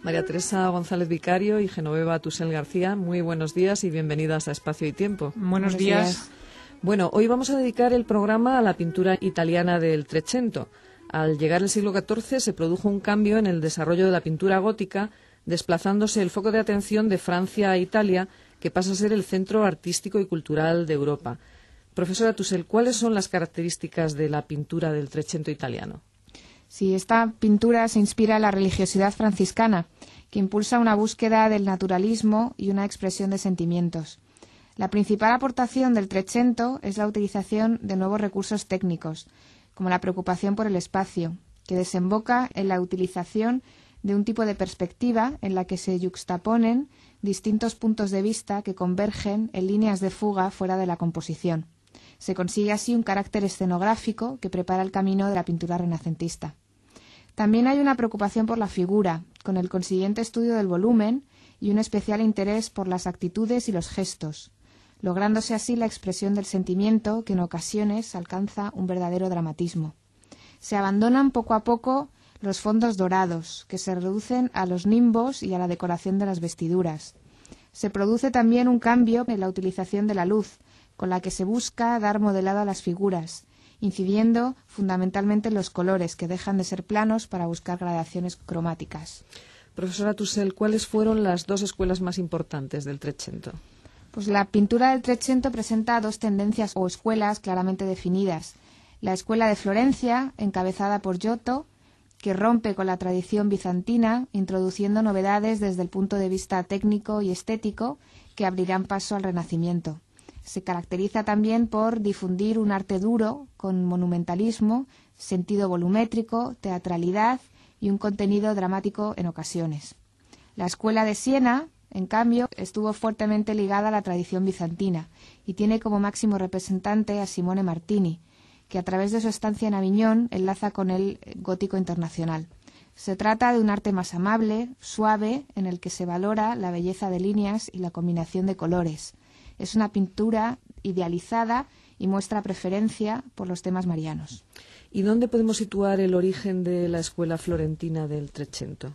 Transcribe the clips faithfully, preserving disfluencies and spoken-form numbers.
María Teresa González Vicario y Genoveva Tusell García, muy buenos días y bienvenidas a Espacio y Tiempo. Buenos, buenos días. días. Bueno, hoy vamos a dedicar el programa a la pintura italiana del Trecento. Al llegar el siglo catorce se produjo un cambio en el desarrollo de la pintura gótica, desplazándose el foco de atención de Francia a Italia, que pasa a ser el centro artístico y cultural de Europa. Profesora Tusell, ¿cuáles son las características de la pintura del Trecento italiano? Sí, esta pintura se inspira en la religiosidad franciscana, que impulsa una búsqueda del naturalismo y una expresión de sentimientos. La principal aportación del Trecento es la utilización de nuevos recursos técnicos, como la preocupación por el espacio, que desemboca en la utilización de un tipo de perspectiva en la que se yuxtaponen distintos puntos de vista que convergen en líneas de fuga fuera de la composición. Se consigue así un carácter escenográfico que prepara el camino de la pintura renacentista. También hay una preocupación por la figura, con el consiguiente estudio del volumen y un especial interés por las actitudes y los gestos, lográndose así la expresión del sentimiento que en ocasiones alcanza un verdadero dramatismo. Se abandonan poco a poco los fondos dorados, que se reducen a los nimbos y a la decoración de las vestiduras. Se produce también un cambio en la utilización de la luz, con la que se busca dar modelado a las figuras, incidiendo fundamentalmente en los colores, que dejan de ser planos para buscar gradaciones cromáticas. Profesora Tusell, ¿cuáles fueron las dos escuelas más importantes del Trecento? Pues la pintura del Trecento presenta dos tendencias o escuelas claramente definidas. La escuela de Florencia, encabezada por Giotto, que rompe con la tradición bizantina, introduciendo novedades desde el punto de vista técnico y estético que abrirán paso al Renacimiento. Se caracteriza también por difundir un arte duro con monumentalismo, sentido volumétrico, teatralidad y un contenido dramático en ocasiones. La escuela de Siena, en cambio, estuvo fuertemente ligada a la tradición bizantina y tiene como máximo representante a Simone Martini, que a través de su estancia en Aviñón enlaza con el gótico internacional. Se trata de un arte más amable, suave, en el que se valora la belleza de líneas y la combinación de colores. Es una pintura idealizada y muestra preferencia por los temas marianos. ¿Y dónde podemos situar el origen de la escuela florentina del Trecento?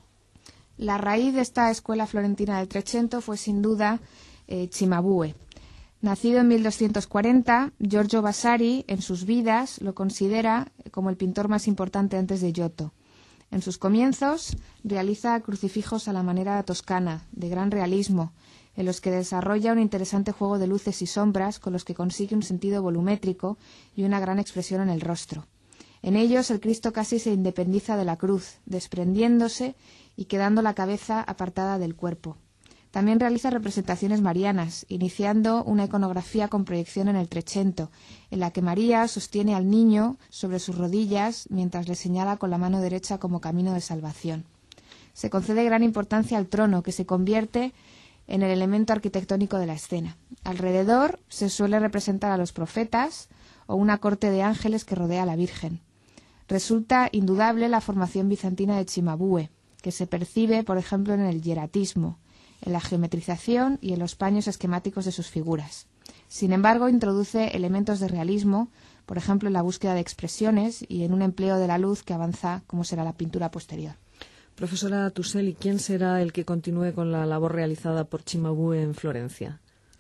La raíz de esta escuela florentina del Trecento fue sin duda eh, Cimabue. Nacido en mil doscientos cuarenta, Giorgio Vasari en sus vidas lo considera como el pintor más importante antes de Giotto. En sus comienzos realiza crucifijos a la manera toscana, de gran realismo, en los que desarrolla un interesante juego de luces y sombras con los que consigue un sentido volumétrico y una gran expresión en el rostro. En ellos el Cristo casi se independiza de la cruz, desprendiéndose y quedando la cabeza apartada del cuerpo. También realiza representaciones marianas, iniciando una iconografía con proyección en el Trecento, en la que María sostiene al niño sobre sus rodillas mientras le señala con la mano derecha como camino de salvación. Se concede gran importancia al trono, que se convierte en el elemento arquitectónico de la escena. Alrededor se suele representar a los profetas o una corte de ángeles que rodea a la Virgen. Resulta indudable la formación bizantina de Cimabue, que se percibe, por ejemplo, en el hieratismo, en la geometrización y en los paños esquemáticos de sus figuras. Sin embargo, introduce elementos de realismo, por ejemplo, en la búsqueda de expresiones y en un empleo de la luz que avanza como será la pintura posterior. Profesora Tusell, ¿y quién será el que continúe con la labor realizada por Cimabue en Florencia?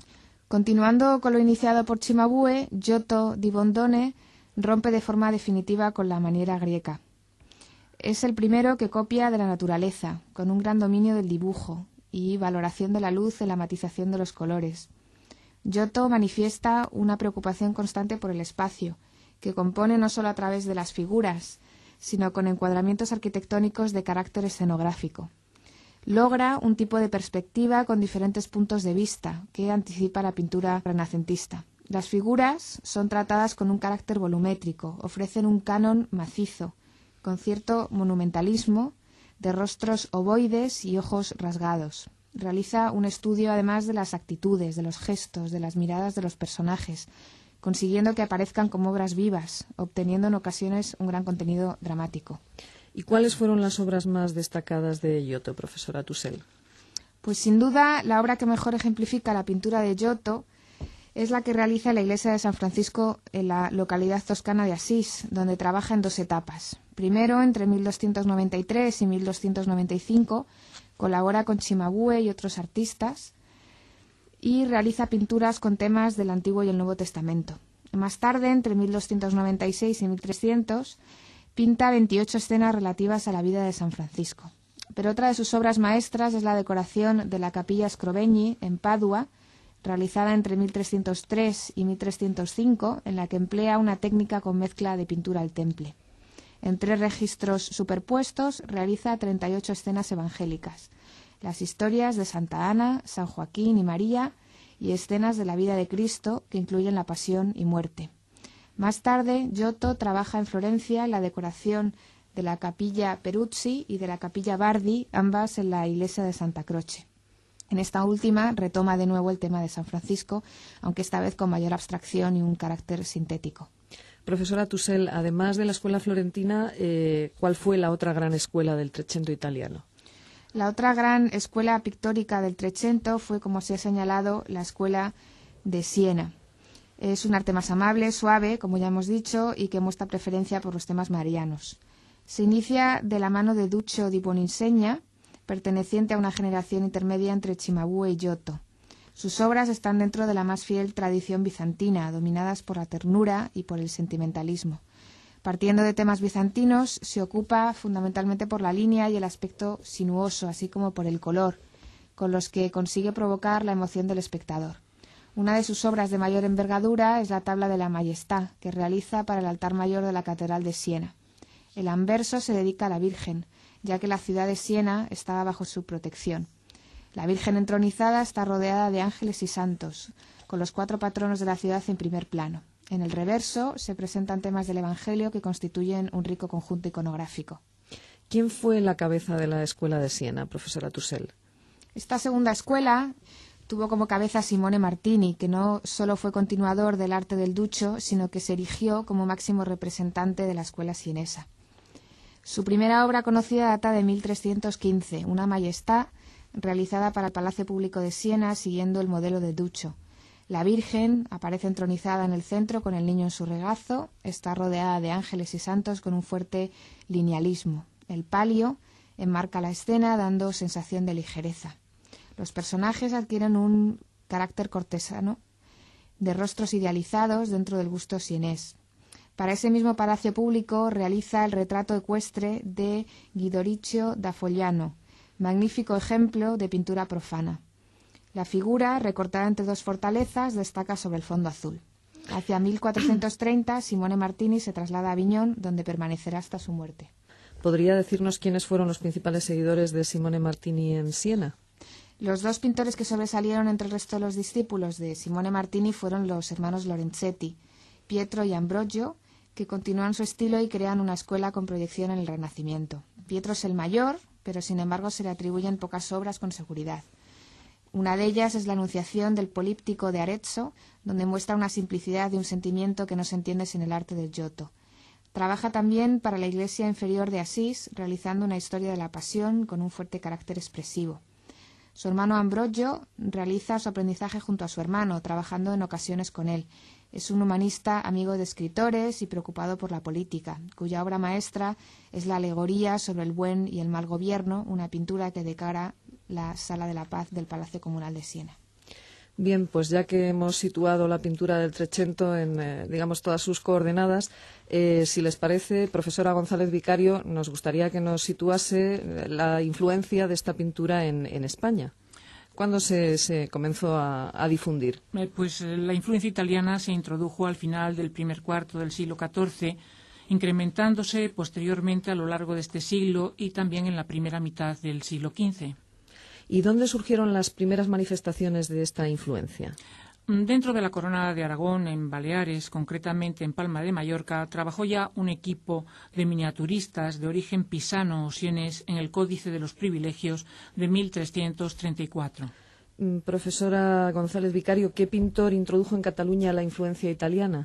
Continuando con lo iniciado por Cimabue, Giotto di Bondone rompe de forma definitiva con la maniera griega. Es el primero que copia de la naturaleza, con un gran dominio del dibujo y valoración de la luz en la matización de los colores. Giotto manifiesta una preocupación constante por el espacio, que compone no solo a través de las figuras, sino con encuadramientos arquitectónicos de carácter escenográfico. Logra un tipo de perspectiva con diferentes puntos de vista que anticipa la pintura renacentista. Las figuras son tratadas con un carácter volumétrico, ofrecen un canon macizo, con cierto monumentalismo, de rostros ovoides y ojos rasgados. Realiza un estudio además de las actitudes, de los gestos, de las miradas de los personajes, consiguiendo que aparezcan como obras vivas, obteniendo en ocasiones un gran contenido dramático. ¿Y cuáles fueron las obras más destacadas de Giotto, profesora Tusell? Pues sin duda la obra que mejor ejemplifica la pintura de Giotto es la que realiza en la iglesia de San Francisco en la localidad toscana de Asís, donde trabaja en dos etapas. Primero, entre mil doscientos noventa y tres y mil doscientos noventa y cinco, Colabora con Cimabue y otros artistas y realiza pinturas con temas del Antiguo y el Nuevo Testamento. Más tarde, entre mil doscientos noventa y seis y mil trescientos, pinta veintiocho escenas relativas a la vida de San Francisco. Pero otra de sus obras maestras es la decoración de la Capilla Scrovegni en Padua, realizada entre mil trescientos tres y mil trescientos cinco, en la que emplea una técnica con mezcla de pintura al temple. En tres registros superpuestos realiza treinta y ocho escenas evangélicas, las historias de Santa Ana, San Joaquín y María y escenas de la vida de Cristo que incluyen la pasión y muerte. Más tarde, Giotto trabaja en Florencia en la decoración de la Capilla Peruzzi y de la Capilla Bardi, ambas en la iglesia de Santa Croce. En esta última retoma de nuevo el tema de San Francisco, aunque esta vez con mayor abstracción y un carácter sintético. Profesora Tusell, además de la escuela florentina, eh, ¿cuál fue la otra gran escuela del Trecento italiano? La otra gran escuela pictórica del Trecento fue, como se ha señalado, la escuela de Siena. Es un arte más amable, suave, como ya hemos dicho, y que muestra preferencia por los temas marianos. Se inicia de la mano de Duccio di Buoninsegna, perteneciente a una generación intermedia entre Cimabue y Giotto. Sus obras están dentro de la más fiel tradición bizantina, dominadas por la ternura y por el sentimentalismo. Partiendo de temas bizantinos, se ocupa fundamentalmente por la línea y el aspecto sinuoso, así como por el color, con los que consigue provocar la emoción del espectador. Una de sus obras de mayor envergadura es la Tabla de la Majestad, que realiza para el altar mayor de la Catedral de Siena. El anverso se dedica a la Virgen, ya que la ciudad de Siena estaba bajo su protección. La Virgen entronizada está rodeada de ángeles y santos, con los cuatro patronos de la ciudad en primer plano. En el reverso se presentan temas del Evangelio que constituyen un rico conjunto iconográfico. ¿Quién fue la cabeza de la escuela de Siena, profesora Tusell? Esta segunda escuela tuvo como cabeza a Simone Martini, que no solo fue continuador del arte del Duccio, sino que se erigió como máximo representante de la escuela sienesa. Su primera obra conocida data de mil trescientos quince, una Majestad, realizada para el Palacio Público de Siena siguiendo el modelo de Duccio. La Virgen aparece entronizada en el centro con el niño en su regazo, está rodeada de ángeles y santos con un fuerte linealismo. El palio enmarca la escena dando sensación de ligereza. Los personajes adquieren un carácter cortesano, de rostros idealizados dentro del gusto sienés. Para ese mismo Palacio Público realiza el retrato ecuestre de Guidoriccio da Fogliano, magnífico ejemplo de pintura profana. La figura, recortada entre dos fortalezas, destaca sobre el fondo azul. Hacia mil cuatrocientos treinta, Simone Martini se traslada a Aviñón, donde permanecerá hasta su muerte. ¿Podría decirnos quiénes fueron los principales seguidores de Simone Martini en Siena? Los dos pintores que sobresalieron entre el resto de los discípulos de Simone Martini fueron los hermanos Lorenzetti, Pietro y Ambrogio, que continúan su estilo y crean una escuela con proyección en el Renacimiento. Pietro es el mayor, pero sin embargo se le atribuyen pocas obras con seguridad. Una de ellas es la Anunciación del Políptico de Arezzo, donde muestra una simplicidad y un sentimiento que no se entiende sin el arte del Giotto. Trabaja también para la Iglesia Inferior de Asís, realizando una historia de la Pasión con un fuerte carácter expresivo. Su hermano Ambrogio realiza su aprendizaje junto a su hermano, trabajando en ocasiones con él. Es un humanista amigo de escritores y preocupado por la política, cuya obra maestra es la Alegoría sobre el buen y el mal gobierno, una pintura que decora la Sala de la Paz del Palacio Comunal de Siena. Bien, pues ya que hemos situado la pintura del Trecento en, eh, digamos, todas sus coordenadas, eh, si les parece, profesora González Vicario, nos gustaría que nos situase la influencia de esta pintura en, en España. ¿Cuándo se, se comenzó a, a difundir? Eh, pues eh, la influencia italiana se introdujo al final del primer cuarto del siglo catorce, incrementándose posteriormente a lo largo de este siglo y también en la primera mitad del siglo quince. ¿Y dónde surgieron las primeras manifestaciones de esta influencia? Dentro de la Corona de Aragón, en Baleares, concretamente en Palma de Mallorca, trabajó ya un equipo de miniaturistas de origen pisano o sienés en el Códice de los Privilegios de mil trescientos treinta y cuatro. Profesora González Vicario, ¿qué pintor introdujo en Cataluña la influencia italiana?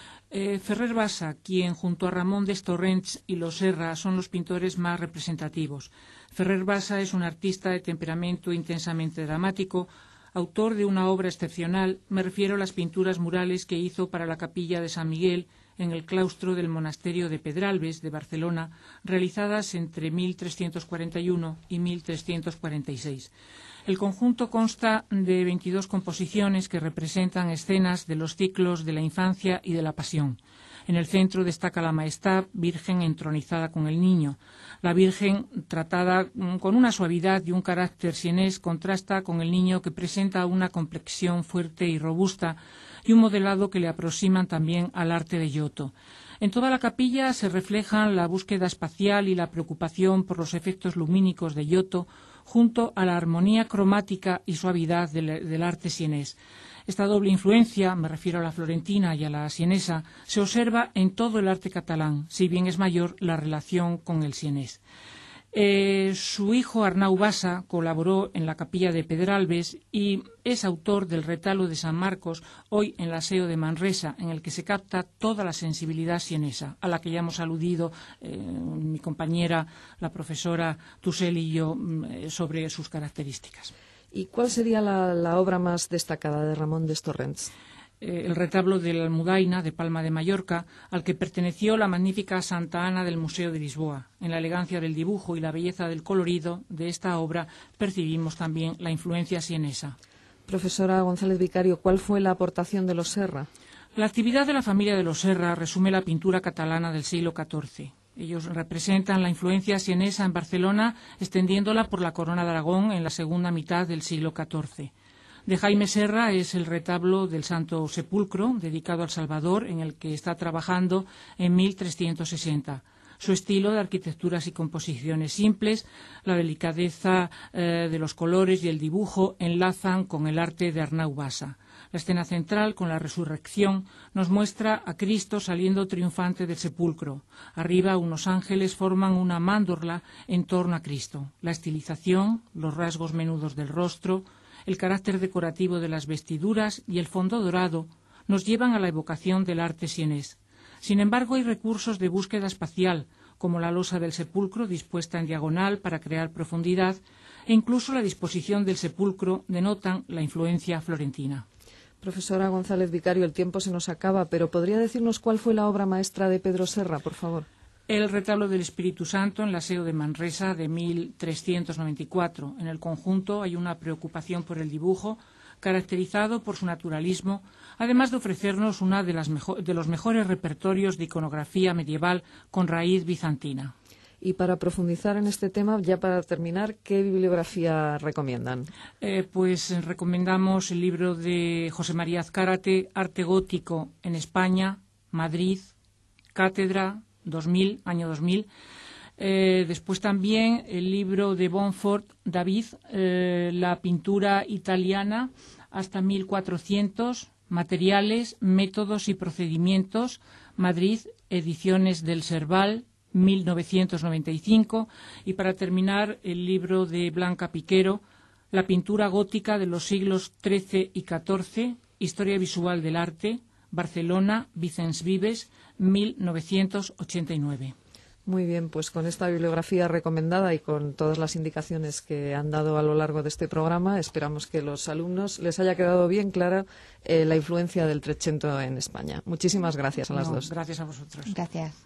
Eh, Ferrer Bassa, quien junto a Ramón de Torrents y Los Serra son los pintores más representativos. Ferrer Bassa es un artista de temperamento intensamente dramático, Autor de una obra excepcional, me refiero a las pinturas murales que hizo para la capilla de San Miguel en el claustro del monasterio de Pedralbes de Barcelona, realizadas entre mil trescientos cuarenta y uno y mil trescientos cuarenta y seis. El conjunto consta de veintidós composiciones que representan escenas de los ciclos de la infancia y de la pasión. En el centro destaca la Maestad, Virgen entronizada con el Niño. La Virgen, tratada con una suavidad y un carácter sienés, contrasta con el Niño, que presenta una complexión fuerte y robusta y un modelado que le aproximan también al arte de Giotto. En toda la capilla se reflejan la búsqueda espacial y la preocupación por los efectos lumínicos de Giotto, junto a la armonía cromática y suavidad del, del arte sienés. Esta doble influencia, me refiero a la florentina y a la sienesa, se observa en todo el arte catalán, si bien es mayor la relación con el sienés. Eh, su hijo Arnau Bassa colaboró en la capilla de Pedralbes y es autor del retablo de San Marcos, hoy en la S E O de Manresa, en el que se capta toda la sensibilidad sienesa, a la que ya hemos aludido eh, mi compañera, la profesora Tusell y yo, eh, sobre sus características. ¿Y cuál sería la, la obra más destacada de Ramón de Torrents? Eh, el retablo de la Almudaina de Palma de Mallorca, al que perteneció la magnífica Santa Ana del Museo de Lisboa. En la elegancia del dibujo y la belleza del colorido de esta obra percibimos también la influencia sienesa. Profesora González Vicario, ¿cuál fue la aportación de los Serra? La actividad de la familia de los Serra resume la pintura catalana del siglo catorce. Ellos representan la influencia sienesa en Barcelona, extendiéndola por la Corona de Aragón en la segunda mitad del siglo catorce. De Jaime Serra es el retablo del Santo Sepulcro, dedicado al Salvador, en el que está trabajando en mil trescientos sesenta. Su estilo de arquitecturas y composiciones simples, la delicadeza eh, de los colores y el dibujo enlazan con el arte de Arnau Bassa. La escena central, con la resurrección, nos muestra a Cristo saliendo triunfante del sepulcro. Arriba, unos ángeles forman una mándorla en torno a Cristo. La estilización, los rasgos menudos del rostro, el carácter decorativo de las vestiduras y el fondo dorado nos llevan a la evocación del arte sienés. Sin embargo, hay recursos de búsqueda espacial, como la losa del sepulcro dispuesta en diagonal para crear profundidad, e incluso la disposición del sepulcro denotan la influencia florentina. Profesora González Vicario, el tiempo se nos acaba, pero ¿podría decirnos cuál fue la obra maestra de Pedro Serra, por favor? El retablo del Espíritu Santo en la S E O de Manresa de mil trescientos noventa y cuatro. En el conjunto hay una preocupación por el dibujo, caracterizado por su naturalismo, además de ofrecernos uno de, de los mejores repertorios de iconografía medieval con raíz bizantina. Y para profundizar en este tema, ya para terminar, ¿qué bibliografía recomiendan? Eh, pues recomendamos el libro de José María Azcárate, Arte Gótico en España, Madrid, Cátedra, dos mil, año dos mil. Eh, después también el libro de Bonfort, David, eh, la pintura italiana hasta mil cuatrocientos, materiales, métodos y procedimientos, Madrid, ediciones del Serval, mil novecientos noventa y cinco. Y para terminar, el libro de Blanca Piquero, La pintura gótica de los siglos trece y catorce, Historia visual del arte, Barcelona, Vicens Vives, mil novecientos ochenta y nueve. Muy bien, pues con esta bibliografía recomendada y con todas las indicaciones que han dado a lo largo de este programa, esperamos que los alumnos les haya quedado bien clara eh, la influencia del Trecento en España. Muchísimas gracias a las No, dos. Gracias a vosotros. Gracias.